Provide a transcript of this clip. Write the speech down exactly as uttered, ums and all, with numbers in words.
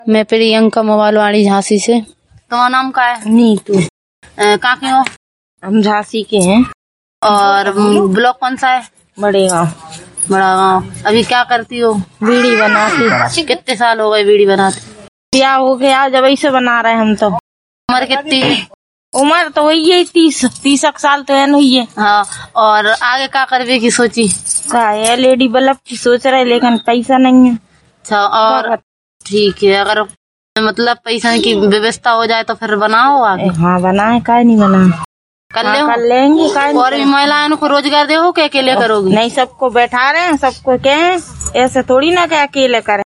मैं प्रियंका मोबाइल वाली झांसी से। तुम्हारा नाम क्या है? नीतू। कहाँ के हो? हम झांसी के हैं। और ब्लॉक कौन सा है? बड़े गाँव। बड़ा गाँव। अभी क्या करती हो? बीड़ी बनाती। कितने साल हो गए बीड़ी बनाते? क्या हो गया, जब ऐसे बना रहे हम तो। उम्र कितनी? उम्र तो हुई है तीस तीस साल तो है हुई है। हाँ, और आगे क्या करने की सोची? क्या है, लेडी बल्ब की सोच रहे, लेकिन पैसा नहीं है। अच्छा, और ठीक है, अगर मतलब पैसा की व्यवस्था हो जाए तो फिर बनाओ आगे। हाँ बनाए, काय नहीं बनाए, कर हाँ, ले कर लेंगे। काय और भी महिलाओं को रोजगार दे हो, क्या अकेले करोगे? नहीं, सबको बैठा रहे हैं, सबको कहें, ऐसे थोड़ी ना क्या अकेले करें।